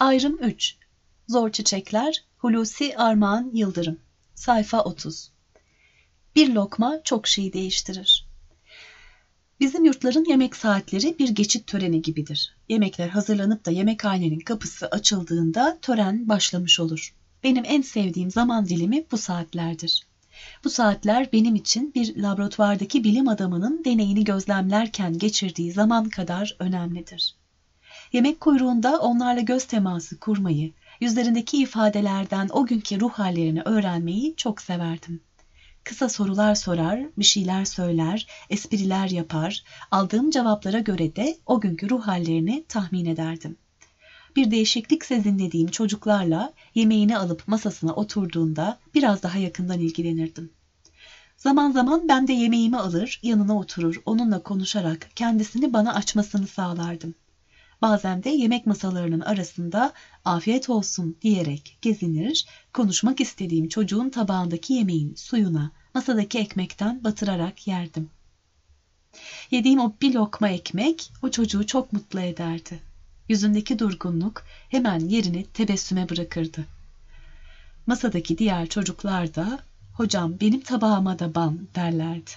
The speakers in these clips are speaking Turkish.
Ayrım 3. Zor Çiçekler, Hulusi Armağan Yıldırım. Sayfa 30. Bir lokma çok şeyi değiştirir. Bizim yurtların yemek saatleri bir geçit töreni gibidir. Yemekler hazırlanıp da yemekhanenin kapısı açıldığında tören başlamış olur. Benim en sevdiğim zaman dilimi bu saatlerdir. Bu saatler benim için bir laboratuvardaki bilim adamının deneyini gözlemlerken geçirdiği zaman kadar önemlidir. Yemek kuyruğunda onlarla göz teması kurmayı, yüzlerindeki ifadelerden o günkü ruh hallerini öğrenmeyi çok severdim. Kısa sorular sorar, bir şeyler söyler, espriler yapar, aldığım cevaplara göre de o günkü ruh hallerini tahmin ederdim. Bir değişiklik sezinlediğim çocuklarla yemeğini alıp masasına oturduğunda biraz daha yakından ilgilenirdim. Zaman zaman ben de yemeğimi alır, yanına oturur, onunla konuşarak kendisini bana açmasını sağlardım. Bazen de yemek masalarının arasında afiyet olsun diyerek gezinir, konuşmak istediğim çocuğun tabağındaki yemeğin suyuna masadaki ekmekten batırarak yerdim. Yediğim o bir lokma ekmek o çocuğu çok mutlu ederdi. Yüzündeki durgunluk hemen yerini tebessüme bırakırdı. Masadaki diğer çocuklar da "Hocam benim tabağıma da ban" derlerdi.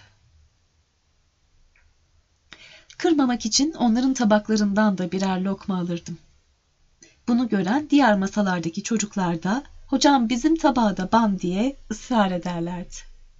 Kırmamak için onların tabaklarından da birer lokma alırdım. Bunu gören diğer masalardaki çocuklar da "Hocam bizim tabağa da ban" diye ısrar ederlerdi.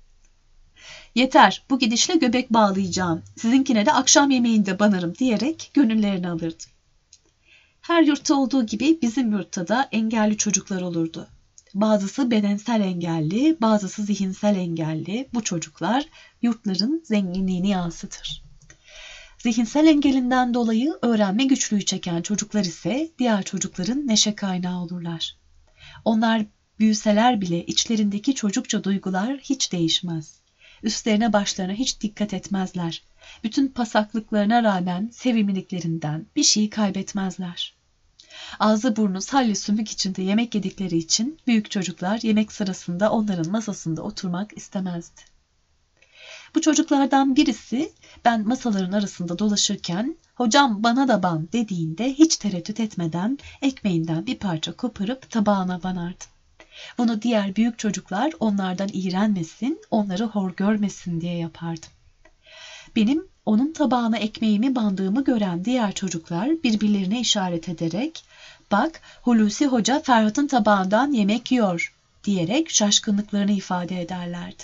"Yeter, bu gidişle göbek bağlayacağım, sizinkine de akşam yemeğinde banarım" diyerek gönüllerini alırdım. Her yurtta olduğu gibi bizim yurtta da engelli çocuklar olurdu. Bazısı bedensel engelli, bazısı zihinsel engelli. Bu çocuklar yurtların zenginliğini yansıtır. Zihinsel engelinden dolayı öğrenme güçlüğü çeken çocuklar ise diğer çocukların neşe kaynağı olurlar. Onlar büyüseler bile içlerindeki çocukça duygular hiç değişmez. Üstlerine başlarına hiç dikkat etmezler. Bütün pasaklıklarına rağmen sevimliliklerinden bir şeyi kaybetmezler. Ağzı burnu salya sümük içinde yemek yedikleri için büyük çocuklar yemek sırasında onların masasında oturmak istemezdi. Bu çocuklardan birisi ben masaların arasında dolaşırken "Hocam bana da ban" dediğinde hiç tereddüt etmeden ekmeğinden bir parça koparıp tabağına banardı. Bunu diğer büyük çocuklar onlardan iğrenmesin, onları hor görmesin diye yapardım. Benim onun tabağına ekmeğimi bandığımı gören diğer çocuklar birbirlerine işaret ederek "Bak, Hulusi Hoca Ferhat'ın tabağından yemek yiyor" diyerek şaşkınlıklarını ifade ederlerdi.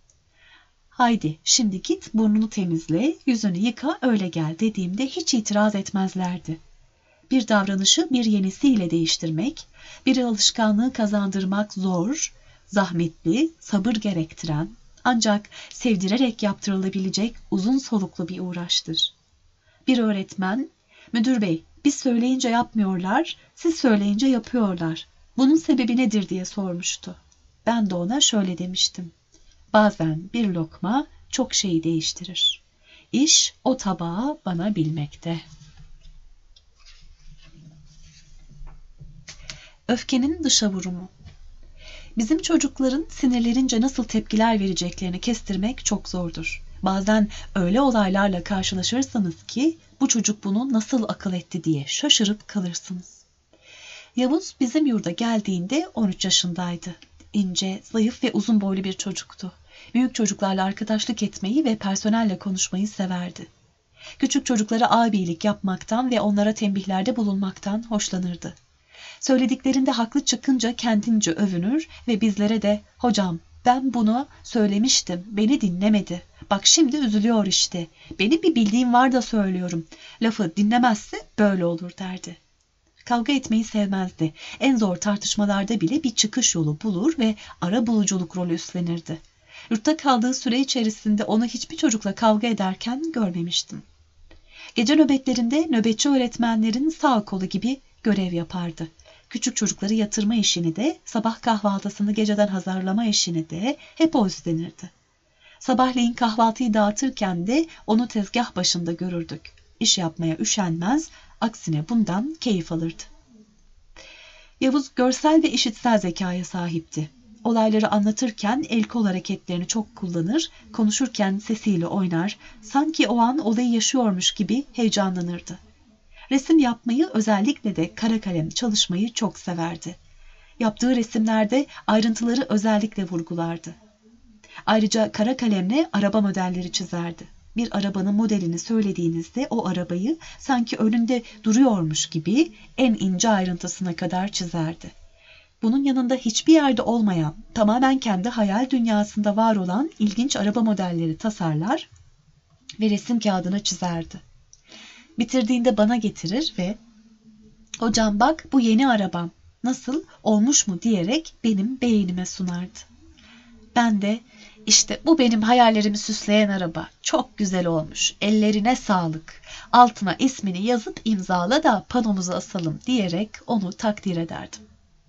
"Haydi şimdi git burnunu temizle, yüzünü yıka öyle gel" dediğimde hiç itiraz etmezlerdi. Bir davranışı bir yenisiyle değiştirmek, bir alışkanlığı kazandırmak zor, zahmetli, sabır gerektiren, ancak sevdirerek yaptırılabilecek uzun soluklu bir uğraştır. Bir öğretmen, "Müdür bey, biz söyleyince yapmıyorlar, siz söyleyince yapıyorlar. Bunun sebebi nedir?" diye sormuştu. Ben de ona şöyle demiştim: "Bazen bir lokma çok şeyi değiştirir. İş o tabağı bana bilmekte." Öfkenin dışa vurumu. Bizim çocukların sinirlerince nasıl tepkiler vereceklerini kestirmek çok zordur. Bazen öyle olaylarla karşılaşırsınız ki bu çocuk bunu nasıl akıl etti diye şaşırıp kalırsınız. Yavuz bizim yurda geldiğinde 13 yaşındaydı. İnce, zayıf ve uzun boylu bir çocuktu. Büyük çocuklarla arkadaşlık etmeyi ve personelle konuşmayı severdi. Küçük çocuklara abilik yapmaktan ve onlara tembihlerde bulunmaktan hoşlanırdı. Söylediklerinde haklı çıkınca kendince övünür ve bizlere de "Hocam ben bunu söylemiştim, beni dinlemedi. Bak şimdi üzülüyor işte. Benim bir bildiğim var da söylüyorum. Lafı dinlemezse böyle olur" derdi. Kavga etmeyi sevmezdi. En zor tartışmalarda bile bir çıkış yolu bulur ve arabuluculuk rolü üstlenirdi. Yurtta kaldığı süre içerisinde onu hiçbir çocukla kavga ederken görmemiştim. Gece nöbetlerinde nöbetçi öğretmenlerin sağ kolu gibi görev yapardı. Küçük çocukları yatırma işini de, sabah kahvaltısını geceden hazırlama işini de hep o üstlenirdi. Sabahleyin kahvaltıyı dağıtırken de onu tezgah başında görürdük. İş yapmaya üşenmez, aksine bundan keyif alırdı. Yavuz görsel ve işitsel zekaya sahipti. Olayları anlatırken el kol hareketlerini çok kullanır, konuşurken sesiyle oynar, sanki o an olayı yaşıyormuş gibi heyecanlanırdı. Resim yapmayı, özellikle de kara kalem çalışmayı çok severdi. Yaptığı resimlerde ayrıntıları özellikle vurgulardı. Ayrıca kara kalemle araba modelleri çizerdi. Bir arabanın modelini söylediğinizde o arabayı sanki önünde duruyormuş gibi en ince ayrıntısına kadar çizerdi. Bunun yanında hiçbir yerde olmayan, tamamen kendi hayal dünyasında var olan ilginç araba modelleri tasarlar ve resim kağıdına çizerdi. Bitirdiğinde bana getirir ve "Hocam bak, bu yeni arabam. Nasıl, olmuş mu?" diyerek benim beğenime sunardı. Ben de "İşte bu benim hayallerimi süsleyen araba. Çok güzel olmuş. Ellerine sağlık. Altına ismini yazıp imzala da panomuza asalım" diyerek onu takdir ederdim.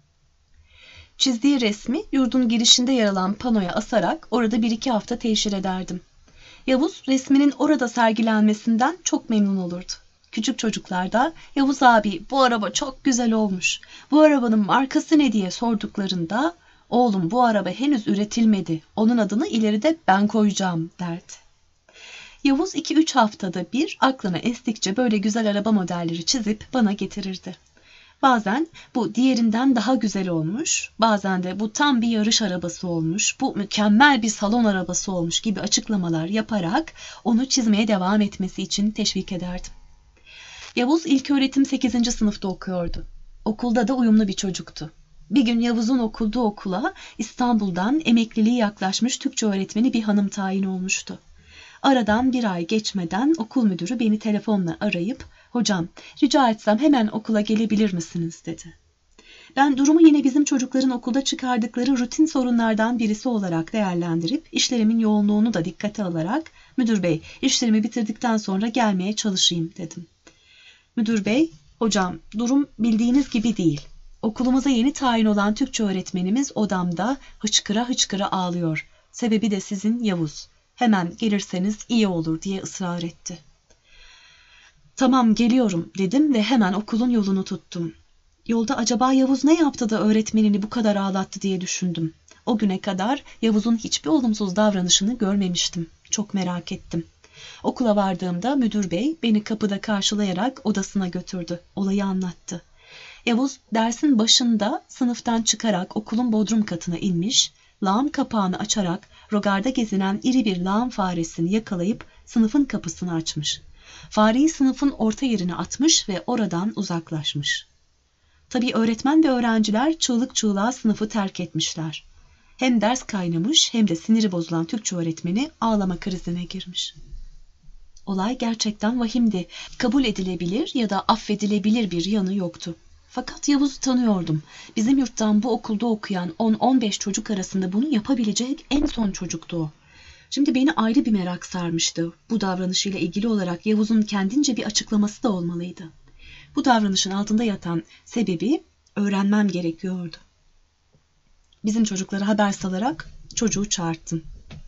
Çizdiği resmi yurdun girişinde yer alan panoya asarak orada 1-2 hafta teşhir ederdim. Yavuz resminin orada sergilenmesinden çok memnun olurdu. Küçük çocuklar da "Yavuz abi, bu araba çok güzel olmuş. Bu arabanın markası ne?" diye sorduklarında "Oğlum, bu araba henüz üretilmedi. Onun adını ileride ben koyacağım" derdi. Yavuz 2-3 haftada bir aklına estikçe böyle güzel araba modelleri çizip bana getirirdi. Bazen bu diğerinden daha güzel olmuş, bazen de bu tam bir yarış arabası olmuş, bu mükemmel bir salon arabası olmuş gibi açıklamalar yaparak onu çizmeye devam etmesi için teşvik ederdim. Yavuz ilköğretim 8. sınıfta okuyordu. Okulda da uyumlu bir çocuktu. Bir gün Yavuz'un okuduğu okula İstanbul'dan emekliliği yaklaşmış Türkçe öğretmeni bir hanım tayin olmuştu. Aradan 1 ay geçmeden okul müdürü beni telefonla arayıp "Hocam, rica etsem hemen okula gelebilir misiniz?" dedi. Ben durumu yine bizim çocukların okulda çıkardıkları rutin sorunlardan birisi olarak değerlendirip işlerimin yoğunluğunu da dikkate alarak "Müdür bey, işlerimi bitirdikten sonra gelmeye çalışayım" dedim. Müdür bey, "Hocam, durum bildiğiniz gibi değil. Okulumuza yeni tayin olan Türkçe öğretmenimiz odamda hıçkıra hıçkıra ağlıyor. Sebebi de sizin Yavuz. Hemen gelirseniz iyi olur" diye ısrar etti. "Tamam, geliyorum" dedim ve hemen okulun yolunu tuttum. Yolda acaba Yavuz ne yaptı da öğretmenini bu kadar ağlattı diye düşündüm. O güne kadar Yavuz'un hiçbir olumsuz davranışını görmemiştim. Çok merak ettim. Okula vardığımda müdür bey beni kapıda karşılayarak odasına götürdü. Olayı anlattı. Yavuz dersin başında sınıftan çıkarak okulun bodrum katına inmiş, lağım kapağını açarak rogarda gezinen iri bir lağım faresini yakalayıp sınıfın kapısını açmış. Fareyi sınıfın orta yerine atmış ve oradan uzaklaşmış. Tabii öğretmen ve öğrenciler çığlık çığlığa sınıfı terk etmişler. Hem ders kaynamış hem de siniri bozulan Türkçe öğretmeni ağlama krizine girmiş. Olay gerçekten vahimdi. Kabul edilebilir ya da affedilebilir bir yanı yoktu. Fakat Yavuz'u tanıyordum. Bizim yurttan bu okulda okuyan 10-15 çocuk arasında bunu yapabilecek en son çocuktu o. Şimdi beni ayrı bir merak sarmıştı. Bu davranışıyla ilgili olarak Yavuz'un kendince bir açıklaması da olmalıydı. Bu davranışın altında yatan sebebi öğrenmem gerekiyordu. Bizim çocuklara haber salarak çocuğu çağırttım.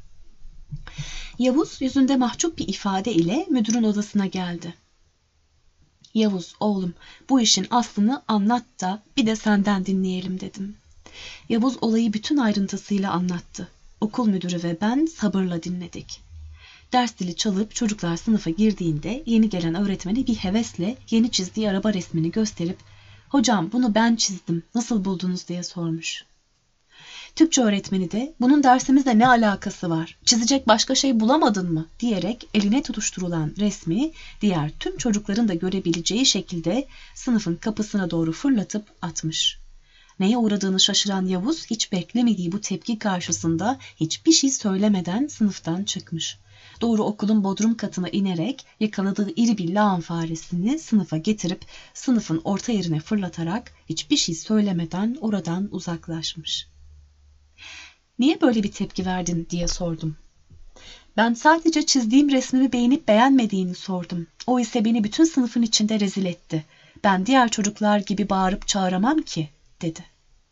Yavuz yüzünde mahcup bir ifade ile müdürün odasına geldi. "Yavuz, oğlum, bu işin aslını anlat da bir de senden dinleyelim" dedim. Yavuz olayı bütün ayrıntısıyla anlattı. Okul müdürü ve ben sabırla dinledik. Ders zili çalıp çocuklar sınıfa girdiğinde yeni gelen öğretmeni bir hevesle yeni çizdiği araba resmini gösterip "Hocam, bunu ben çizdim, nasıl buldunuz?" diye sormuş. Türkçe öğretmeni de "Bunun dersimizle ne alakası var? Çizecek başka şey bulamadın mı?" diyerek eline tutuşturulan resmi diğer tüm çocukların da görebileceği şekilde sınıfın kapısına doğru fırlatıp atmış. Neye uğradığını şaşıran Yavuz hiç beklemediği bu tepki karşısında hiçbir şey söylemeden sınıftan çıkmış. Doğru okulun bodrum katına inerek yakaladığı iri bir lağım faresini sınıfa getirip sınıfın orta yerine fırlatarak hiçbir şey söylemeden oradan uzaklaşmış. "Niye böyle bir tepki verdin?" diye sordum. "Ben sadece çizdiğim resmimi beğenip beğenmediğini sordum. O ise beni bütün sınıfın içinde rezil etti. Ben diğer çocuklar gibi bağırıp çağıramam ki" dedi.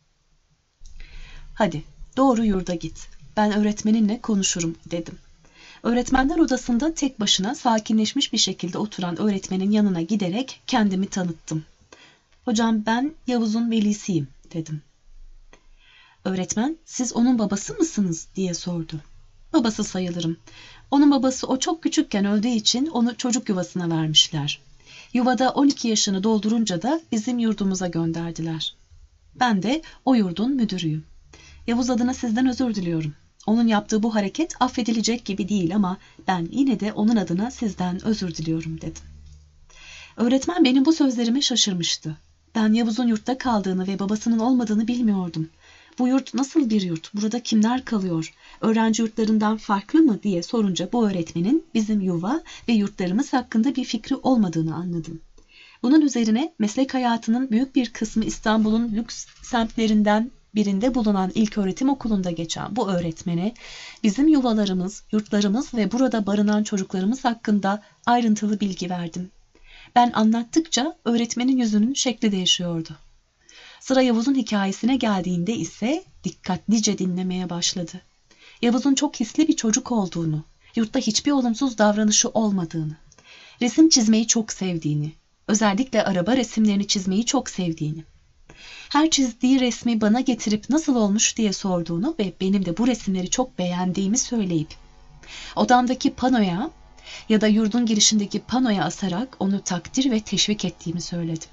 "Hadi doğru yurda git. Ben öğretmeninle konuşurum" dedim. Öğretmenler odasında tek başına sakinleşmiş bir şekilde oturan öğretmenin yanına giderek kendimi tanıttım. "Hocam, ben Yavuz'un velisiyim" dedim. Öğretmen "Siz onun babası mısınız?" diye sordu. "Babası sayılırım. Onun babası o çok küçükken öldüğü için onu çocuk yuvasına vermişler. Yuvada 12 yaşını doldurunca da bizim yurdumuza gönderdiler. Ben de o yurdun müdürüyüm. Yavuz adına sizden özür diliyorum. Onun yaptığı bu hareket affedilecek gibi değil ama ben yine de onun adına sizden özür diliyorum dedim. Öğretmen benim bu sözlerime şaşırmıştı. Ben Yavuz'un yurtta kaldığını ve babasının olmadığını bilmiyordum. Bu yurt nasıl bir yurt? Burada kimler kalıyor? Öğrenci yurtlarından farklı mı diye sorunca bu öğretmenin bizim yuva ve yurtlarımız hakkında bir fikri olmadığını anladım. Bunun üzerine meslek hayatının büyük bir kısmı İstanbul'un lüks semtlerinden birinde bulunan ilköğretim okulunda geçen bu öğretmene bizim yuvalarımız, yurtlarımız ve burada barınan çocuklarımız hakkında ayrıntılı bilgi verdim. Ben anlattıkça öğretmenin yüzünün şekli değişiyordu. Sıra Yavuz'un hikayesine geldiğinde ise dikkatlice dinlemeye başladı. Yavuz'un çok hisli bir çocuk olduğunu, yurtta hiçbir olumsuz davranışı olmadığını, resim çizmeyi çok sevdiğini, özellikle araba resimlerini çizmeyi çok sevdiğini, her çizdiği resmi bana getirip nasıl olmuş diye sorduğunu ve benim de bu resimleri çok beğendiğimi söyleyip, odamdaki panoya ya da yurdun girişindeki panoya asarak onu takdir ve teşvik ettiğimi söyledim.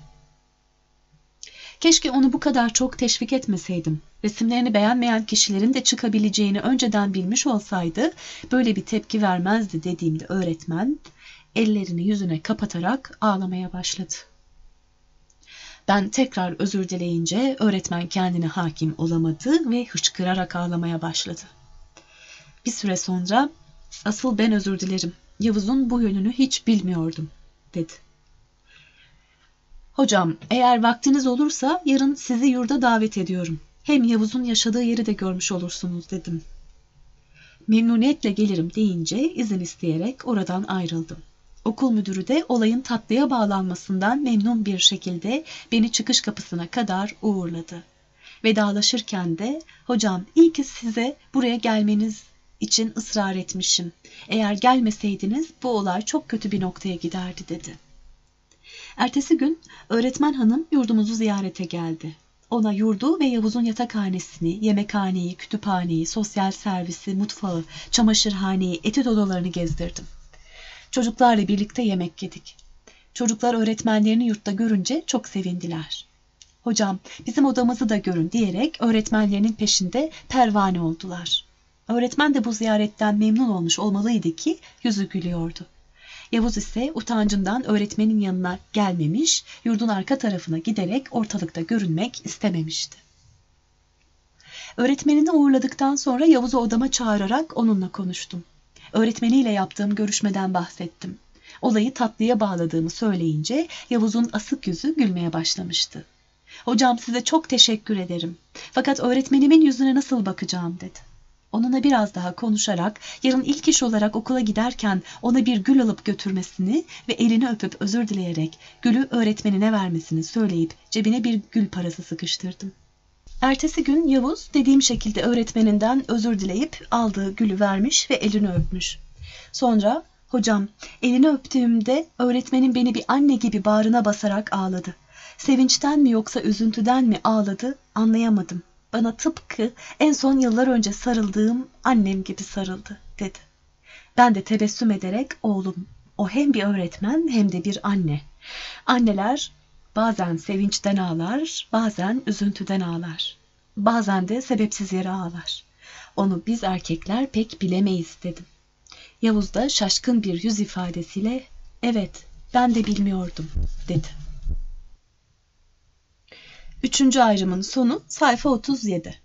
Keşke onu bu kadar çok teşvik etmeseydim. Resimlerini beğenmeyen kişilerin de çıkabileceğini önceden bilmiş olsaydı böyle bir tepki vermezdi dediğimde öğretmen ellerini yüzüne kapatarak ağlamaya başladı. Ben tekrar özür dileyince öğretmen kendine hakim olamadı ve hıçkırarak ağlamaya başladı. Bir süre sonra "Asıl ben özür dilerim. Yavuz'un bu yönünü hiç bilmiyordum," dedi. "Hocam, eğer vaktiniz olursa yarın sizi yurda davet ediyorum. Hem Yavuz'un yaşadığı yeri de görmüş olursunuz," dedim. Memnuniyetle gelirim deyince izin isteyerek oradan ayrıldım. Okul müdürü de olayın tatlıya bağlanmasından memnun bir şekilde beni çıkış kapısına kadar uğurladı. Vedalaşırken de "Hocam, iyi ki size buraya gelmeniz için ısrar etmişim. Eğer gelmeseydiniz bu olay çok kötü bir noktaya giderdi," dedi. Ertesi gün öğretmen hanım yurdumuzu ziyarete geldi. Ona yurdu ve Yavuz'un yatakhanesini, yemekhaneyi, kütüphaneyi, sosyal servisi, mutfağı, çamaşırhaneyi, etüt odalarını gezdirdim. Çocuklarla birlikte yemek yedik. Çocuklar öğretmenlerini yurtta görünce çok sevindiler. "Hocam, bizim odamızı da görün," diyerek öğretmenlerinin peşinde pervane oldular. Öğretmen de bu ziyaretten memnun olmuş olmalıydı ki yüzü gülüyordu. Yavuz ise utancından öğretmenin yanına gelmemiş, yurdun arka tarafına giderek ortalıkta görünmek istememişti. Öğretmenini uğurladıktan sonra Yavuz'u odama çağırarak onunla konuştum. Öğretmeniyle yaptığım görüşmeden bahsettim. Olayı tatlıya bağladığımı söyleyince Yavuz'un asık yüzü gülmeye başlamıştı. "Hocam, size çok teşekkür ederim. Fakat öğretmenimin yüzüne nasıl bakacağım," dedi. Onunla biraz daha konuşarak yarın ilk iş olarak okula giderken ona bir gül alıp götürmesini ve elini öpüp özür dileyerek gülü öğretmenine vermesini söyleyip cebine bir gül parası sıkıştırdım. Ertesi gün Yavuz dediğim şekilde öğretmeninden özür dileyip aldığı gülü vermiş ve elini öpmüş. Sonra "Hocam, elini öptüğümde öğretmenim beni bir anne gibi bağrına basarak ağladı. Sevinçten mi yoksa üzüntüden mi ağladı anlayamadım. Bana tıpkı en son yıllar önce sarıldığım annem gibi sarıldı," dedi. Ben de tebessüm ederek "Oğlum, o hem bir öğretmen hem de bir anne. Anneler bazen sevinçten ağlar, bazen üzüntüden ağlar. Bazen de sebepsiz yere ağlar. Onu biz erkekler pek bilemeyiz," dedim. Yavuz da şaşkın bir yüz ifadesiyle "Evet, ben de bilmiyordum," dedi. 3. ayrımın sonu sayfa 37.